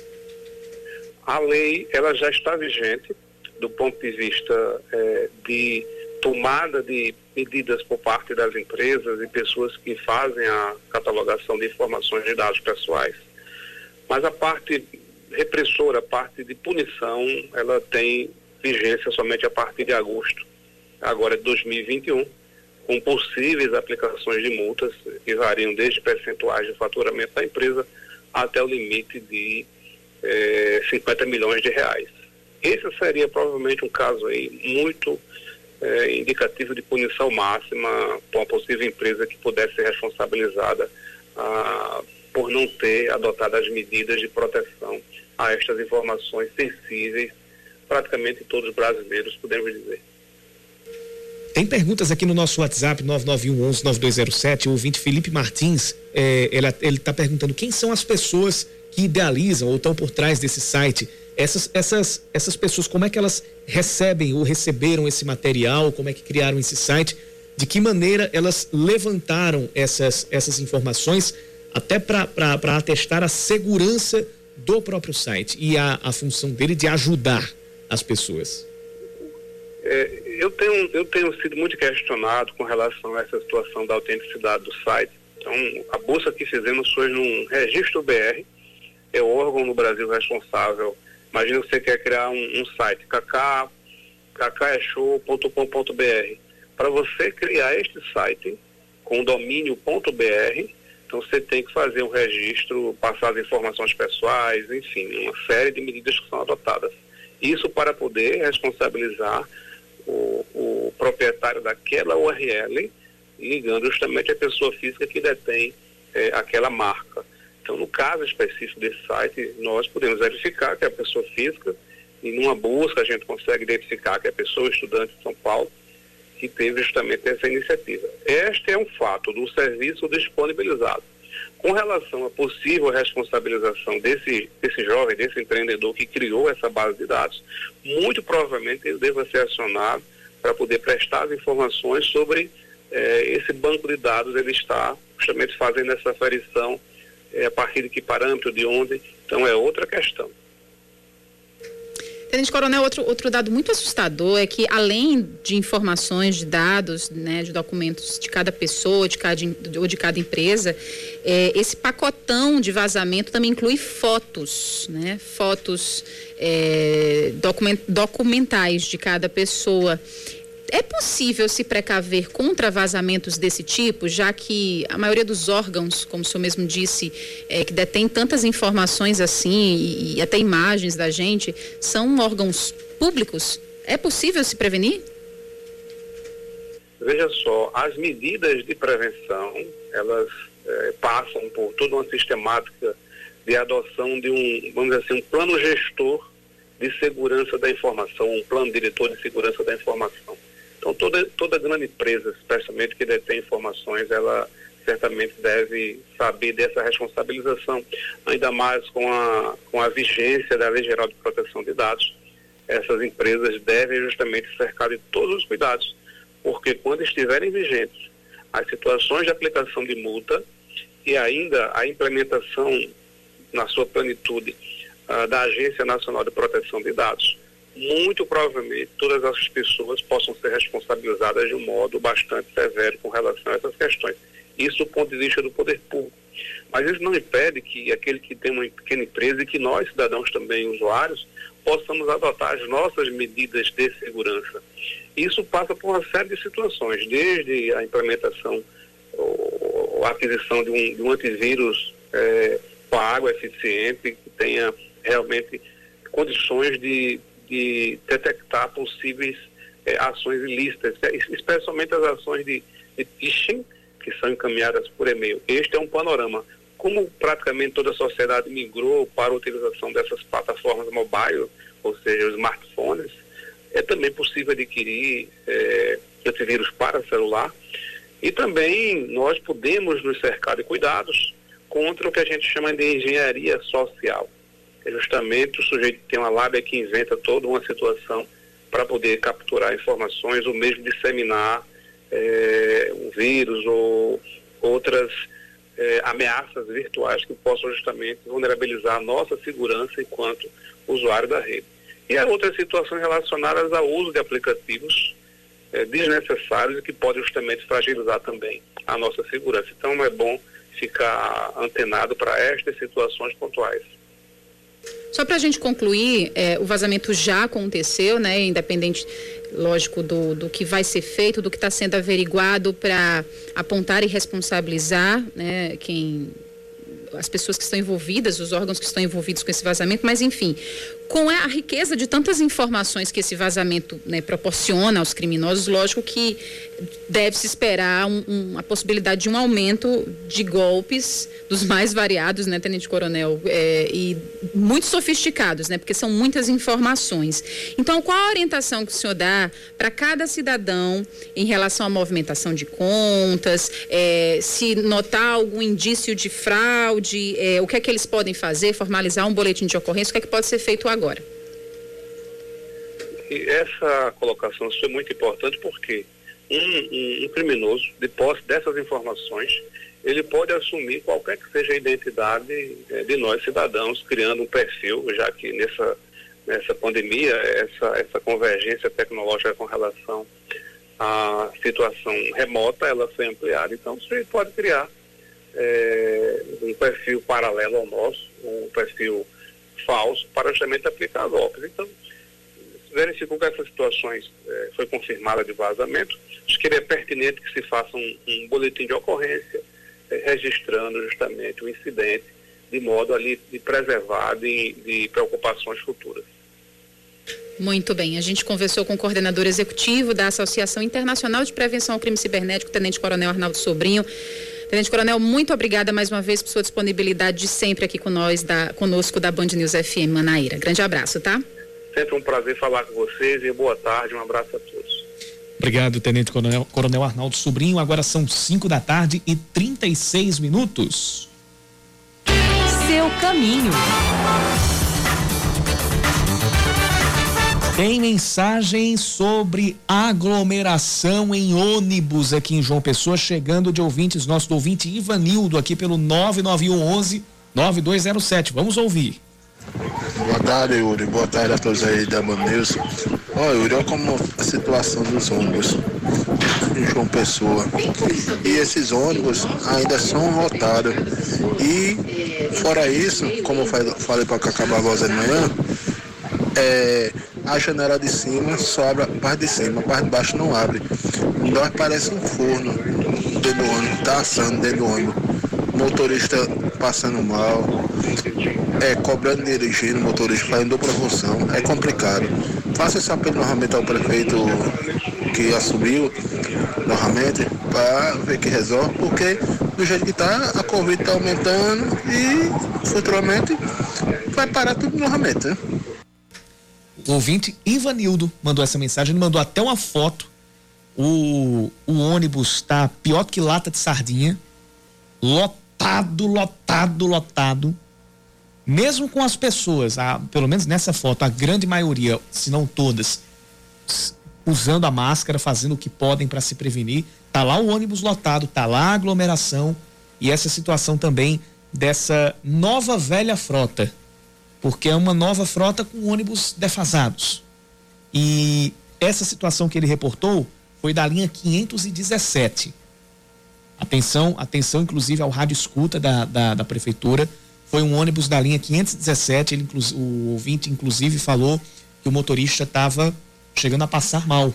A lei, ela já está vigente do ponto de vista eh, de tomada de medidas por parte das empresas e pessoas que fazem a catalogação de informações de dados pessoais. Mas a parte repressora, a parte de punição, ela tem vigência somente a partir de agosto, agora de dois mil e vinte e um, com possíveis aplicações de multas que variam desde percentuais de faturamento da empresa até o limite de eh, cinquenta milhões de reais. Esse seria provavelmente um caso aí muito eh, indicativo de punição máxima para uma possível empresa que pudesse ser responsabilizada ah, por não ter adotado as medidas de proteção a estas informações sensíveis, praticamente todos os brasileiros, podemos dizer. Tem perguntas aqui no nosso WhatsApp nove nove um, onze, nove dois zero sete. O ouvinte Felipe Martins, eh, ele está perguntando quem são as pessoas que idealizam ou estão por trás desse site. Essas, essas, essas pessoas, como é que elas recebem ou receberam esse material, como é que criaram esse site, de que maneira elas levantaram essas, essas informações até para atestar a segurança do próprio site e a, a função dele de ajudar as pessoas? É, eu, tenho, eu tenho sido muito questionado com relação a essa situação da autenticidade do site. Então, a busca que fizemos foi num Registro B R, é o órgão no Brasil responsável. Imagina que você quer criar um, um site, kaká é show ponto com ponto b r. Para você criar este site com o domínio .br, então você tem que fazer um registro, passar as informações pessoais, enfim, uma série de medidas que são adotadas. Isso para poder responsabilizar o, o proprietário daquela U R L, ligando justamente a pessoa física que detém eh, aquela marca. Então, no caso específico desse site, nós podemos verificar que a pessoa física e numa busca a gente consegue identificar que é a pessoa estudante de São Paulo que teve justamente essa iniciativa. Este é um fato do serviço disponibilizado. Com relação à possível responsabilização desse, desse jovem, desse empreendedor que criou essa base de dados, muito provavelmente ele deva ser acionado para poder prestar as informações sobre eh, esse banco de dados. Ele está justamente fazendo essa aferição eh, a partir de que parâmetro, de onde, então é outra questão. Tenente Coronel, outro, outro dado muito assustador é que, além de informações, de dados, né, de documentos de cada pessoa, de cada, ou de cada empresa, é, esse pacotão de vazamento também inclui fotos, né, fotos é, document, documentais de cada pessoa. É possível se precaver contra vazamentos desse tipo, já que a maioria dos órgãos, como o senhor mesmo disse, é, que detém tantas informações assim e, e até imagens da gente, são órgãos públicos? É possível se prevenir? Veja só, as medidas de prevenção, elas é, passam por toda uma sistemática de adoção de um, vamos dizer assim, um plano gestor de segurança da informação, um plano diretor de segurança da informação. Então, toda, toda grande empresa, especialmente que detém informações, ela certamente deve saber dessa responsabilização, ainda mais com a, com a vigência da Lei Geral de Proteção de Dados. Essas empresas devem justamente cercar de todos os cuidados, porque quando estiverem vigentes as situações de aplicação de multa e ainda a implementação na sua plenitude uh, da Agência Nacional de Proteção de Dados, muito provavelmente todas as pessoas possam ser responsabilizadas de um modo bastante severo com relação a essas questões. Isso do ponto de vista do poder público. Mas isso não impede que aquele que tem uma pequena empresa e que nós, cidadãos também usuários, possamos adotar as nossas medidas de segurança. Isso passa por uma série de situações, desde a implementação ou a aquisição de um, de um antivírus é, pago, eficiente, que tenha realmente condições de de detectar possíveis eh, ações ilícitas, especialmente as ações de, de phishing, que são encaminhadas por e-mail. Este é um panorama. Como praticamente toda a sociedade migrou para a utilização dessas plataformas mobile, ou seja, os smartphones, é também possível adquirir eh, antivírus para celular. E também nós podemos nos cercar de cuidados contra o que a gente chama de engenharia social. É justamente o sujeito que tem uma lábia que inventa toda uma situação para poder capturar informações ou mesmo disseminar é, um vírus ou outras é, ameaças virtuais que possam justamente vulnerabilizar a nossa segurança enquanto usuário da rede. E há outras situações relacionadas ao uso de aplicativos é, desnecessários e que podem justamente fragilizar também a nossa segurança. Então é bom ficar antenado para estas situações pontuais. Só para a gente concluir, é, o vazamento já aconteceu, né? Independente, lógico, do, do que vai ser feito, do que está sendo averiguado para apontar e responsabilizar, né, quem, as pessoas que estão envolvidas, os órgãos que estão envolvidos com esse vazamento, mas enfim, com a riqueza de tantas informações que esse vazamento, né, proporciona aos criminosos, lógico que deve-se esperar um, um, a possibilidade de um aumento de golpes dos mais variados, né, Tenente Coronel, é, e muito sofisticados, né, porque são muitas informações. Então, qual a orientação que o senhor dá para cada cidadão em relação à movimentação de contas, é, se notar algum indício de fraude, é, o que é que eles podem fazer, formalizar um boletim de ocorrência, o que é que pode ser feito agora? E essa colocação foi muito importante porque um, um, um criminoso, de posse dessas informações, ele pode assumir qualquer que seja a identidade é, de nós cidadãos, criando um perfil, já que nessa, nessa pandemia, essa, essa convergência tecnológica com relação à situação remota, ela foi ampliada. Então, você pode criar é, um perfil paralelo ao nosso, um perfil falso, para justamente aplicar golpes. Então, verificou que essas situações eh, foi confirmada de vazamento, acho que é pertinente que se faça um, um boletim de ocorrência eh, registrando justamente o incidente de modo ali de preservar de, de preocupações futuras. Muito bem, a gente conversou com o coordenador executivo da Associação Internacional de Prevenção ao Crime Cibernético, Tenente Coronel Arnaldo Sobrinho. Tenente Coronel, muito obrigada mais uma vez por sua disponibilidade de sempre aqui com nós, da, conosco da Band News F M Manaíra. Grande abraço, tá? Sempre um prazer falar com vocês e boa tarde, um abraço a todos. Obrigado, Tenente Coronel, Coronel Arnaldo Sobrinho. Agora são cinco da tarde e trinta e seis minutos. Seu caminho. Tem mensagem sobre aglomeração em ônibus aqui em João Pessoa, chegando de ouvintes, nosso ouvinte Ivanildo aqui pelo nove nove um onze nove dois zero sete. Vamos ouvir. Boa tarde, Yuri. Boa tarde a todos aí da Band News. Olha, Yuri, olha como a situação dos ônibus em João Pessoa. E esses ônibus ainda são lotados. E, fora isso, como eu falei para Cacá Barbosa de manhã, é, a janela de cima só abre a parte de cima, a parte de baixo não abre. Então parece um forno dentro do ônibus, tá assando dentro do ônibus. Motorista passando mal, é, cobrando dirigindo, motorista fazendo dupla função, é complicado. Faça esse apelo novamente ao prefeito que assumiu novamente para ver que resolve, porque do jeito que está, a Covid está aumentando e futuramente vai parar tudo novamente, né? O ouvinte Ivanildo mandou essa mensagem, ele mandou até uma foto. O, o ônibus está pior que lata de sardinha, lotado, lotado, lotado. Mesmo com as pessoas, a, pelo menos nessa foto, a grande maioria, se não todas, usando a máscara, fazendo o que podem para se prevenir. Tá lá o ônibus lotado, tá lá a aglomeração e essa situação também dessa nova velha frota, porque é uma nova frota com ônibus defasados. E essa situação que ele reportou foi da linha quinhentos e dezessete. Atenção, atenção inclusive ao rádio escuta da, da, da prefeitura. Foi um ônibus da linha quinhentos e dezessete, ele, o ouvinte inclusive falou que o motorista estava chegando a passar mal.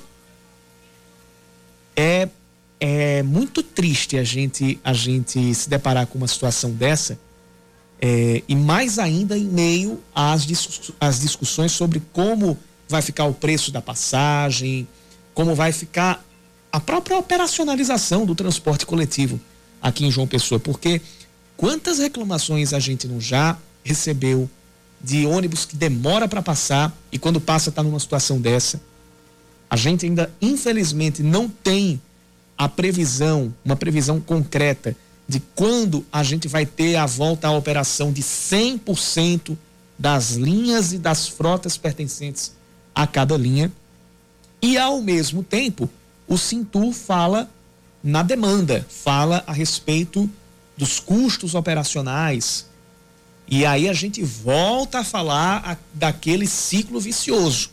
É, é muito triste a gente, a gente se deparar com uma situação dessa, é, e mais ainda em meio às, discuss, às discussões sobre como vai ficar o preço da passagem, como vai ficar a própria operacionalização do transporte coletivo aqui em João Pessoa, porque quantas reclamações a gente não já recebeu de ônibus que demora para passar e quando passa está numa situação dessa. A gente ainda, infelizmente, não tem a previsão, uma previsão concreta de quando a gente vai ter a volta à operação de cem por cento das linhas e das frotas pertencentes a cada linha. E, ao mesmo tempo, o Sintur fala na demanda, fala a respeito dos custos operacionais. E aí a gente volta a falar a, daquele ciclo vicioso.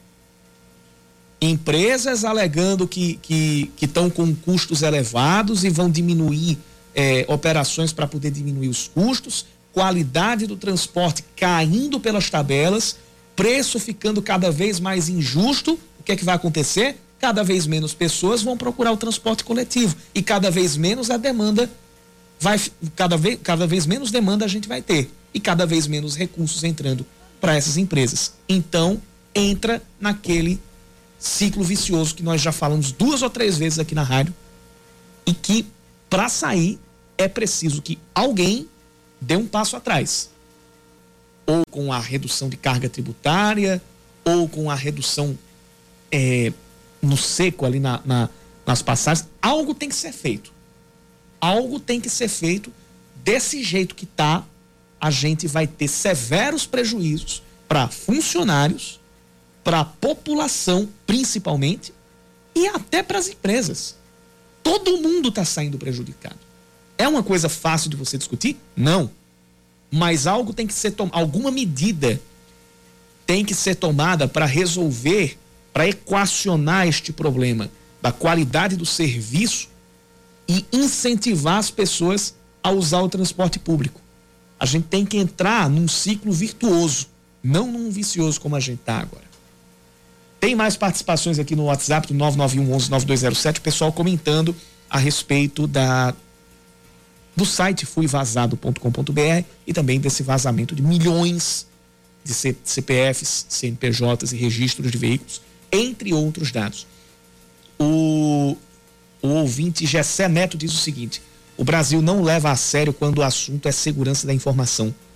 Empresas alegando que que que estão com custos elevados e vão diminuir é, operações para poder diminuir os custos, qualidade do transporte caindo pelas tabelas, preço ficando cada vez mais injusto. O que é que vai acontecer? Cada vez menos pessoas vão procurar o transporte coletivo e cada vez menos a demanda vai, cada vez, cada vez menos demanda a gente vai ter e cada vez menos recursos entrando para essas empresas. Então, entra naquele ciclo vicioso que nós já falamos duas ou três vezes aqui na rádio e que, para sair, é preciso que alguém dê um passo atrás. Ou com a redução de carga tributária, ou com a redução é, no seco ali na, na, nas passagens. Algo tem que ser feito. Algo tem que ser feito. Desse jeito que está, a gente vai ter severos prejuízos para funcionários, para a população principalmente e até para as empresas. Todo mundo está saindo prejudicado. É uma coisa fácil de você discutir? Não. Mas algo tem que ser tomado, alguma medida tem que ser tomada para resolver, para equacionar este problema da qualidade do serviço e incentivar as pessoas a usar o transporte público. A gente tem que entrar num ciclo virtuoso, não num vicioso como a gente está agora. Tem mais participações aqui no WhatsApp do nove nove um onze nove dois zero sete, o pessoal comentando a respeito da do site fui vazado ponto com ponto b r e também desse vazamento de milhões de C P Fs, C N P Js e registros de veículos, entre outros dados. O, o ouvinte Gessé Neto diz o seguinte: o Brasil não leva a sério quando o assunto é segurança da informação.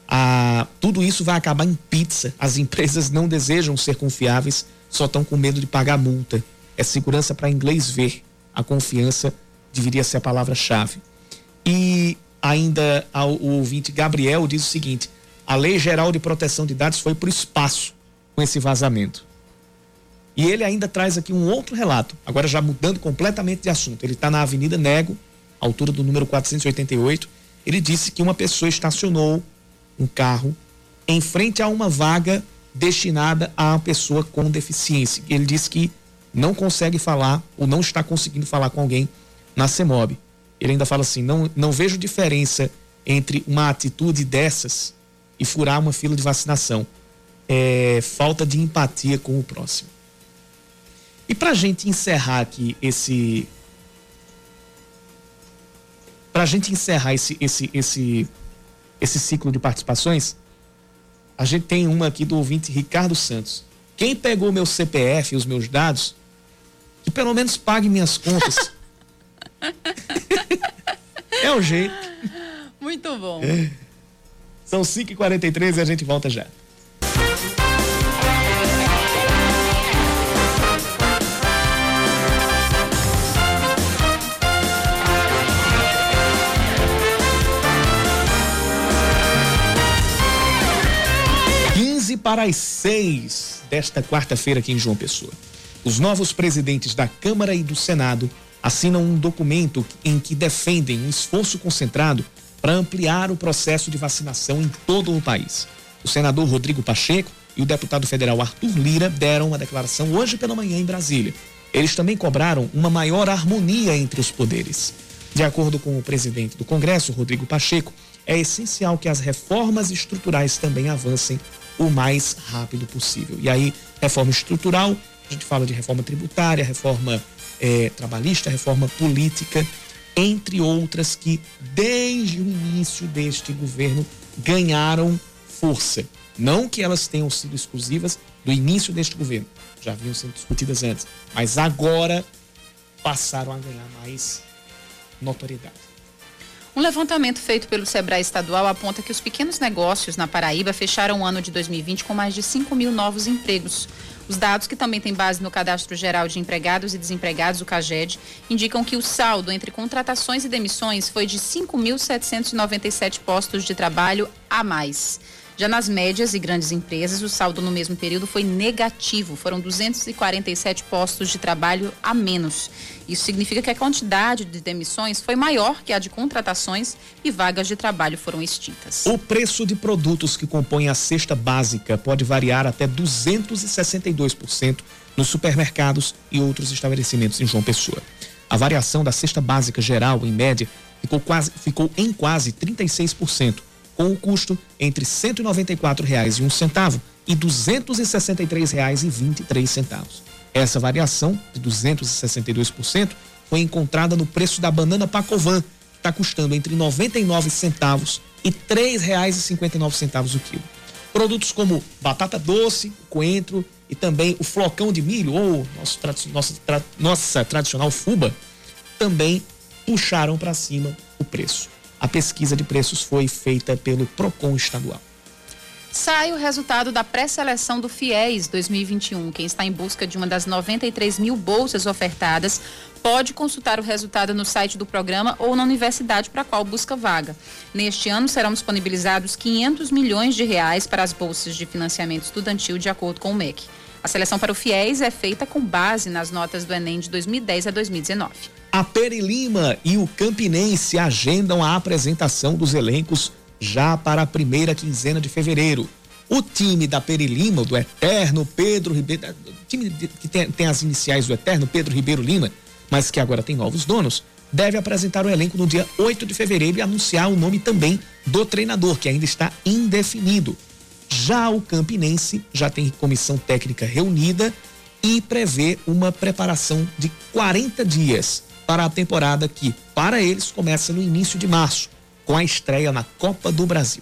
a, tudo isso vai acabar em pizza. As empresas não desejam ser confiáveis, só estão com medo de pagar multa. É segurança para inglês ver. A confiança deveria ser a palavra-chave. E ainda ao, o ouvinte Gabriel diz o seguinte: a Lei Geral de Proteção de Dados foi para o espaço com esse vazamento. E ele ainda traz aqui um outro relato, agora já mudando completamente de assunto. Ele está na Avenida Nego, altura do número quatrocentos e oitenta e oito. Ele disse que uma pessoa estacionou um carro em frente a uma vaga destinada a uma pessoa com deficiência. Ele disse que não consegue falar ou não está conseguindo falar com alguém na CEMOB. Ele ainda fala assim: não, não vejo diferença entre uma atitude dessas e furar uma fila de vacinação. É falta de empatia com o próximo. E pra gente encerrar aqui esse... Pra gente encerrar esse, esse, esse, esse ciclo de participações, a gente tem uma aqui do ouvinte Ricardo Santos. Quem pegou meu C P F e os meus dados, que pelo menos pague minhas contas. É o jeito. Muito bom. É. São cinco e quarenta e três e a gente volta já. quinze para as seis desta quarta-feira aqui em João Pessoa. Os novos presidentes da Câmara e do Senado assinam um documento em que defendem um esforço concentrado para ampliar o processo de vacinação em todo o país. O senador Rodrigo Pacheco e o deputado federal Arthur Lira deram uma declaração hoje pela manhã em Brasília. Eles também cobraram uma maior harmonia entre os poderes. De acordo com o presidente do Congresso, Rodrigo Pacheco, é essencial que as reformas estruturais também avancem o mais rápido possível. E aí, reforma estrutural, a gente fala de reforma tributária, reforma eh, trabalhista, reforma política, entre outras que desde o início deste governo ganharam força. Não que elas tenham sido exclusivas do início deste governo, já haviam sido discutidas antes, mas agora passaram a ganhar mais notoriedade. Um levantamento feito pelo Sebrae Estadual aponta que os pequenos negócios na Paraíba fecharam o ano de dois mil e vinte com mais de cinco mil novos empregos. Os dados, que também têm base no Cadastro Geral de Empregados e Desempregados, o CAGED, indicam que o saldo entre contratações e demissões foi de cinco mil setecentos e noventa e sete postos de trabalho a mais. Já nas médias e grandes empresas, o saldo no mesmo período foi negativo, foram duzentos e quarenta e sete postos de trabalho a menos. Isso significa que a quantidade de demissões foi maior que a de contratações e vagas de trabalho foram extintas. O preço de produtos que compõem a cesta básica pode variar até duzentos e sessenta e dois por cento nos supermercados e outros estabelecimentos em João Pessoa. A variação da cesta básica geral, em média, ficou, quase, ficou em quase trinta e seis por cento. Com o custo entre cento e noventa e quatro reais e um centavo e duzentos e sessenta e três reais e vinte e três centavos. Essa variação de duzentos e sessenta e dois por cento foi encontrada no preço da banana Pacovan, que está custando entre noventa e nove centavos e três reais e cinquenta e nove centavos o quilo. Produtos como batata doce, coentro e também o flocão de milho ou nosso, nossa, tra, nossa tradicional fuba também puxaram para cima o preço. A pesquisa de preços foi feita pelo Procon estadual. Sai o resultado da pré-seleção do FIES dois mil e vinte e um. Quem está em busca de uma das noventa e três mil bolsas ofertadas pode consultar o resultado no site do programa ou na universidade para a qual busca vaga. Neste ano serão disponibilizados quinhentos milhões de reais para as bolsas de financiamento estudantil, de acordo com o M E C. A seleção para o FIES é feita com base nas notas do Enem de dois mil e dez a dois mil e dezenove. A Peri Lima e o Campinense agendam a apresentação dos elencos já para a primeira quinzena de fevereiro. O time da Peri Lima, do Eterno Pedro Ribeiro, o time que tem, tem as iniciais do Eterno Pedro Ribeiro Lima, mas que agora tem novos donos, deve apresentar o elenco no dia oito de fevereiro e anunciar o nome também do treinador, que ainda está indefinido. Já o Campinense já tem comissão técnica reunida e prevê uma preparação de quarenta dias para a temporada que, para eles, começa no início de março, com a estreia na Copa do Brasil.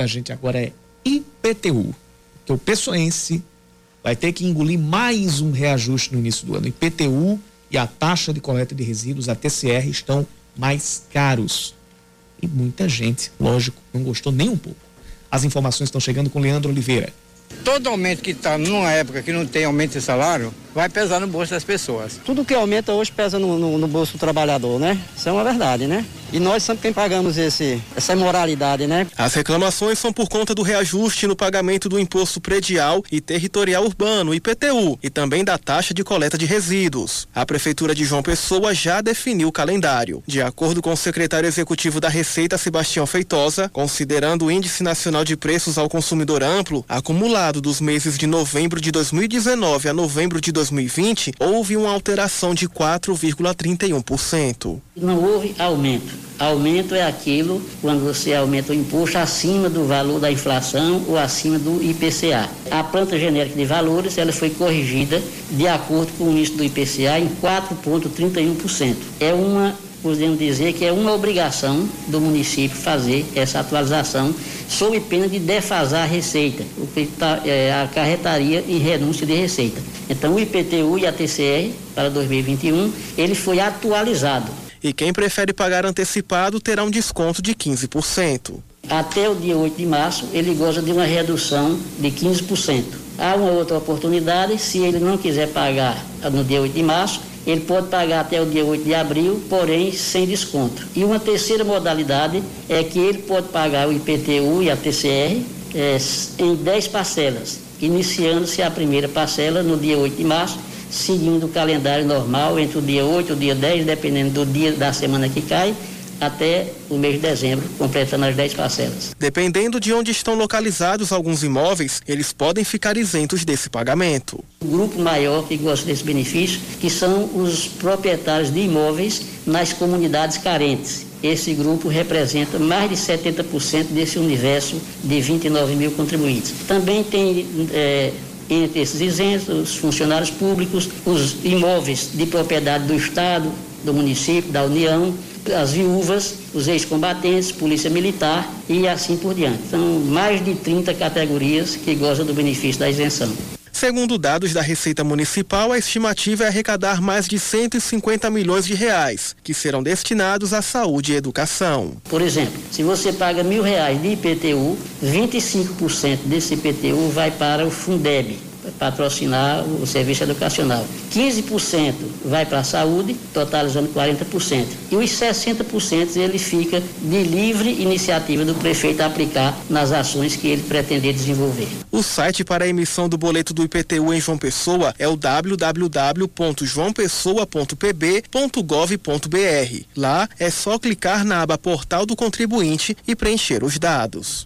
da gente agora é I P T U, que o pessoense vai ter que engolir mais um reajuste no início do ano. I P T U e a taxa de coleta de resíduos, a T C R, estão mais caros. E muita gente, lógico, não gostou nem um pouco. As informações estão chegando com Leandro Oliveira. Todo aumento que está numa época que não tem aumento de salário, vai pesar no bolso das pessoas. Tudo que aumenta hoje pesa no, no, no bolso do trabalhador, né? Isso é uma verdade, né? E nós sempre quem pagamos esse, essa imoralidade, né? As reclamações são por conta do reajuste no pagamento do Imposto Predial e Territorial Urbano, I P T U, e também da taxa de coleta de resíduos. A Prefeitura de João Pessoa já definiu o calendário. De acordo com o secretário executivo da Receita, Sebastião Feitosa, considerando o Índice Nacional de Preços ao Consumidor Amplo, acumulado dos meses de novembro de dois mil e dezenove a novembro de dois mil e vinte, houve uma alteração de quatro vírgula trinta e um por cento. Não houve aumento. Aumento é aquilo quando você aumenta o imposto acima do valor da inflação ou acima do I P C A. A planta genérica de valores, ela foi corrigida de acordo com o índice do I P C A em quatro vírgula trinta e um por cento. É uma, podemos dizer que é uma obrigação do município fazer essa atualização sob pena de defasar a receita, o que tá, é, acarretaria em renúncia de receita. Então o I P T U e a T C R para dois mil e vinte e um, ele foi atualizado. E quem prefere pagar antecipado terá um desconto de quinze por cento. Até o dia oito de março, ele goza de uma redução de quinze por cento. Há uma outra oportunidade, se ele não quiser pagar no dia oito de março, ele pode pagar até o dia oito de abril, porém sem desconto. E uma terceira modalidade é que ele pode pagar o I P T U e a T C R é, em dez parcelas, iniciando-se a primeira parcela no dia oito de março, seguindo o calendário normal entre o dia oito e o dia dez, dependendo do dia da semana que cai, até o mês de dezembro, completando as dez parcelas. Dependendo de onde estão localizados alguns imóveis, eles podem ficar isentos desse pagamento. O grupo maior que gosta desse benefício, que são os proprietários de imóveis nas comunidades carentes. Esse grupo representa mais de setenta por cento desse universo de vinte e nove mil contribuintes. Também tem... É, entre esses isentos, os funcionários públicos, os imóveis de propriedade do Estado, do município, da União, as viúvas, os ex-combatentes, polícia militar e assim por diante. São mais de trinta categorias que gozam do benefício da isenção. Segundo dados da Receita Municipal, a estimativa é arrecadar mais de cento e cinquenta milhões de reais, que serão destinados à saúde e educação. Por exemplo, se você paga mil reais de I P T U, vinte e cinco por cento desse I P T U vai para o Fundeb, patrocinar o serviço educacional. quinze por cento vai para a saúde, totalizando quarenta por cento. E os sessenta por cento ele fica de livre iniciativa do prefeito a aplicar nas ações que ele pretender desenvolver. O site para a emissão do boleto do I P T U em João Pessoa é o w w w ponto joão pessoa ponto p b ponto gov ponto b r. Lá é só clicar na aba Portal do Contribuinte e preencher os dados.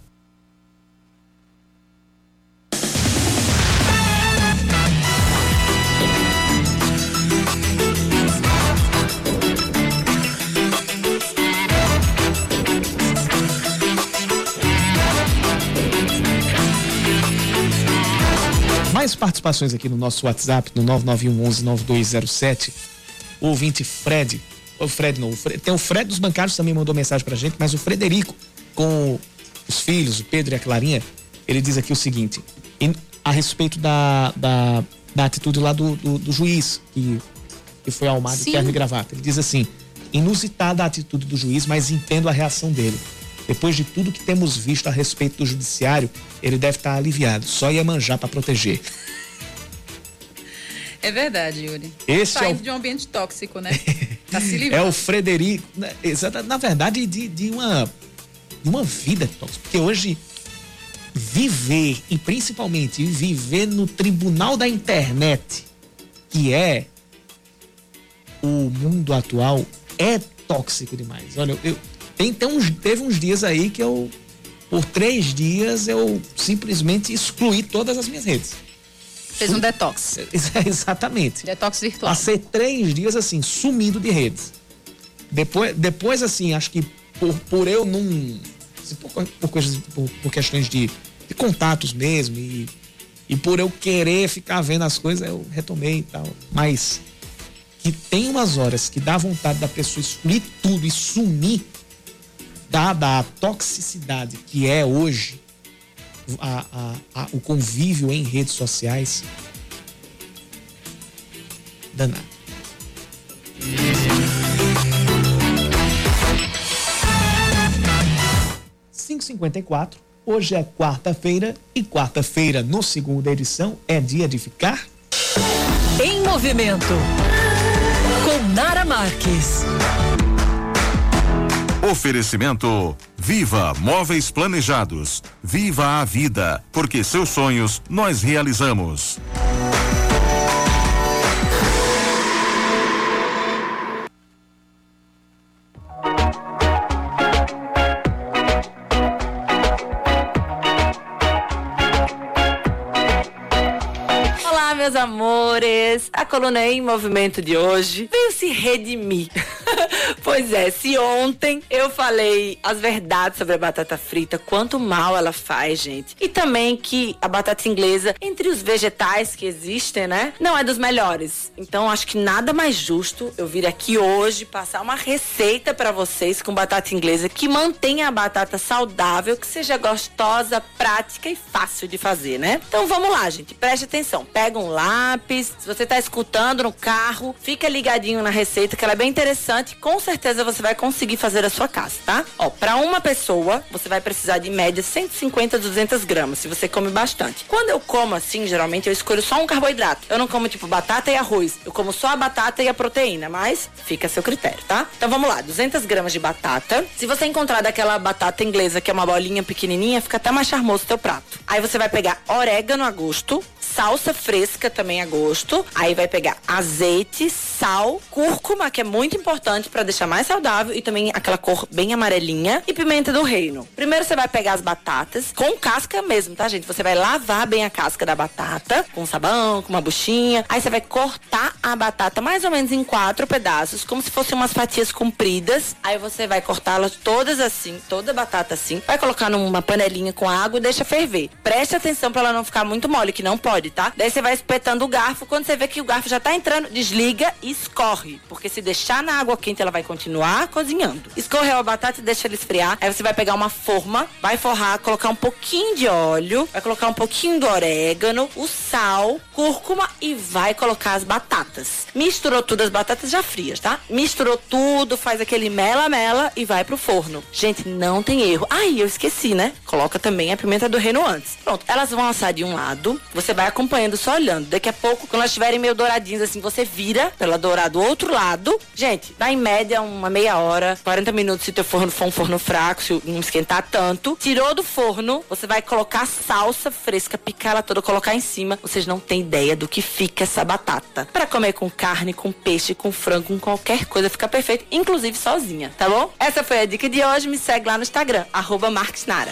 Mais participações aqui no nosso WhatsApp, no nove nove um onze nove dois zero sete. O ouvinte Fred, o Fred não, o Fred, tem o Fred dos bancários também mandou mensagem pra gente, mas o Frederico, com os filhos, o Pedro e a Clarinha, ele diz aqui o seguinte, a respeito da, da, da atitude lá do, do, do juiz, que, que foi almado de terno e gravata. Ele diz assim, inusitada a atitude do juiz, mas entendo a reação dele. Depois de tudo que temos visto a respeito do judiciário, ele deve estar aliviado. Só ia manjar para proteger. É verdade, Yuri. Esse Saindo é o... de um ambiente tóxico, né? Tá se livrando. É o Frederico, né? Na verdade, de, de, uma, de uma vida tóxica. Porque hoje, viver, e principalmente viver no tribunal da internet, que é o mundo atual, é tóxico demais. Olha, eu... Tem, tem uns, teve uns dias aí que eu, por três dias, eu simplesmente excluí todas as minhas redes. Fez um detox. Exatamente. Detox virtual. Passei três dias, assim, sumindo de redes. Depois, depois assim, acho que por, por eu não... Assim, por, por, coisas, por, por questões de, de contatos mesmo e, e por eu querer ficar vendo as coisas, eu retomei e tal. Mas que tem umas horas que dá vontade da pessoa excluir tudo e sumir, dada a toxicidade que é hoje a, a, a, o convívio em redes sociais danado. cinco e cinquenta e quatro, hoje é quarta-feira e quarta-feira no segunda edição é dia de ficar em movimento com Nara Marques. Oferecimento Viva Móveis Planejados. Viva a vida, porque seus sonhos nós realizamos. Meus amores, a coluna Em Movimento de hoje veio se redimir. Pois é, se ontem eu falei as verdades sobre a batata frita, quanto mal ela faz, gente, e também que a batata inglesa, entre os vegetais que existem, né, não é dos melhores. Então acho que nada mais justo eu vir aqui hoje passar uma receita pra vocês com batata inglesa que mantenha a batata saudável, que seja gostosa, prática e fácil de fazer, né? Então vamos lá, gente, preste atenção, pega um lápis, se você tá escutando no carro, fica ligadinho na receita que ela é bem interessante, com certeza você vai conseguir fazer a sua casa, tá? Ó, pra uma pessoa, você vai precisar de em média cento e cinquenta a duzentas gramas, se você come bastante. Quando eu como assim, geralmente eu escolho só um carboidrato. Eu não como tipo batata e arroz, eu como só a batata e a proteína, mas fica a seu critério, tá? Então vamos lá, duzentas gramas de batata. Se você encontrar daquela batata inglesa que é uma bolinha pequenininha, fica até mais charmoso o teu prato. Aí você vai pegar orégano a gosto, salsa fresca também a gosto, aí vai pegar azeite, sal, cúrcuma, que é muito importante para deixar mais saudável e também aquela cor bem amarelinha, e pimenta do reino. Primeiro você vai pegar as batatas, com casca mesmo, tá, gente? Você vai lavar bem a casca da batata, com sabão, com uma buchinha, aí você vai cortar a batata mais ou menos em quatro pedaços, como se fossem umas fatias compridas, aí você vai cortá-las todas assim, toda a batata assim, vai colocar numa panelinha com água e deixa ferver. Preste atenção para ela não ficar muito mole, que não pode, tá? Daí você vai espetando o garfo, quando você vê que o garfo já tá entrando, desliga e escorre, porque se deixar na água quente ela vai continuar cozinhando. Escorreu a batata e deixa ela esfriar, aí você vai pegar uma forma, vai forrar, colocar um pouquinho de óleo, vai colocar um pouquinho do orégano, o sal, cúrcuma e vai colocar as batatas. Misturou tudo, as batatas já frias, tá? Misturou tudo, faz aquele mela-mela e vai pro forno. Gente, não tem erro. Ai, eu esqueci, né? Coloca também a pimenta do reino antes. Pronto, elas vão assar de um lado, você vai acompanhando só olhando. Daqui a pouco, quando elas estiverem meio douradinhas assim, você vira pra ela dourar do outro lado. Gente, dá em média uma meia hora, quarenta minutos se teu forno for um forno fraco, se não esquentar tanto. Tirou do forno, você vai colocar a salsa fresca, picar ela toda, colocar em cima. Vocês não têm ideia do que fica essa batata. Pra comer com carne, com peixe, com frango, com qualquer coisa, fica perfeito, inclusive sozinha, tá bom? Essa foi a dica de hoje, me segue lá no Instagram, arroba Marques Nara.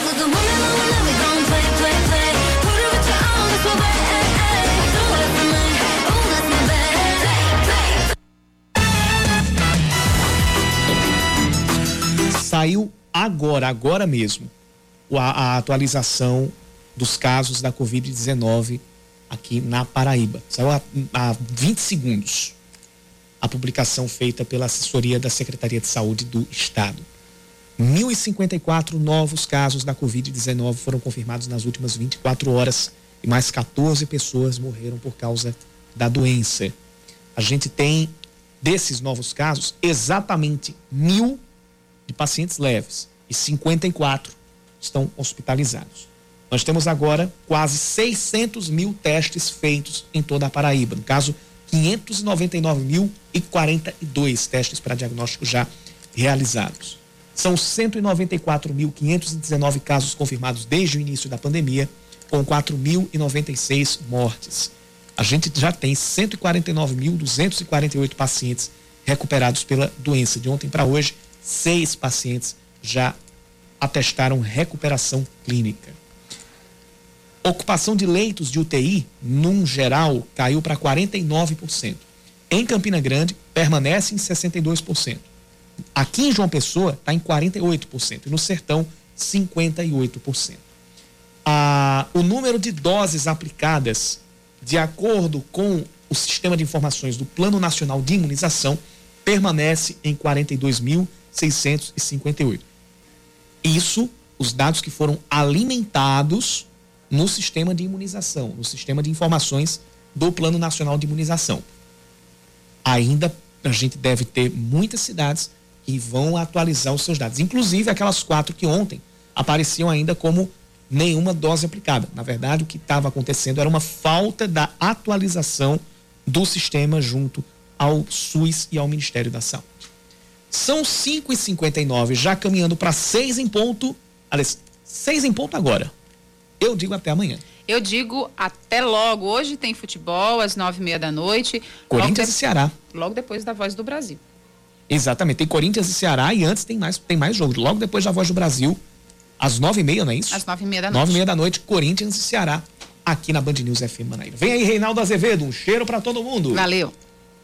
Saiu agora, agora mesmo, a, a atualização dos casos da covid dezenove aqui na Paraíba. Saiu há, há vinte segundos a publicação feita pela assessoria da Secretaria de Saúde do Estado. mil e cinquenta e quatro novos casos da covid dezenove foram confirmados nas últimas vinte e quatro horas e mais quatorze pessoas morreram por causa da doença. A gente tem, desses novos casos, exatamente mil de pacientes leves e cinquenta e quatro estão hospitalizados. Nós temos agora quase seiscentos mil testes feitos em toda a Paraíba. No caso, quinhentos e noventa e nove mil e quarenta e dois testes para diagnóstico já realizados. São cento e noventa e quatro mil quinhentos e dezenove casos confirmados desde o início da pandemia, com quatro mil e noventa e seis mortes. A gente já tem cento e quarenta e nove mil duzentos e quarenta e oito pacientes recuperados pela doença. De ontem para hoje, seis pacientes já atestaram recuperação clínica. Ocupação de leitos de U T I, num geral, caiu para quarenta e nove por cento. Em Campina Grande, permanece em sessenta e dois por cento. Aqui em João Pessoa, está em quarenta e oito por cento. E no Sertão, cinquenta e oito por cento. Ah, o número de doses aplicadas, de acordo com o Sistema de Informações do Plano Nacional de Imunização, permanece em quarenta e dois mil seiscentos e cinquenta e oito. Isso os dados que foram alimentados no sistema de imunização, no sistema de informações do Plano Nacional de Imunização. Ainda a gente deve ter muitas cidades que vão atualizar os seus dados, inclusive aquelas quatro que ontem apareciam ainda como nenhuma dose aplicada. Na verdade, o que estava acontecendo era uma falta da atualização do sistema junto ao SUS e ao Ministério da Saúde. São cinco e cinquenta e nove, já caminhando para seis em ponto. Aliás, seis em ponto agora. Eu digo até amanhã. Eu digo até logo. Hoje tem futebol às nove e meia da noite. Corinthians de... e Ceará. Logo depois da Voz do Brasil. Exatamente. Tem Corinthians e Ceará e antes tem mais, tem mais jogo. Logo depois da Voz do Brasil, às nove e meia, não é isso? Às nove e meia da noite. Nove e meia da noite, Corinthians e Ceará, aqui na Band News F M Manaíra. Vem aí, Reinaldo Azevedo. Um cheiro para todo mundo. Valeu.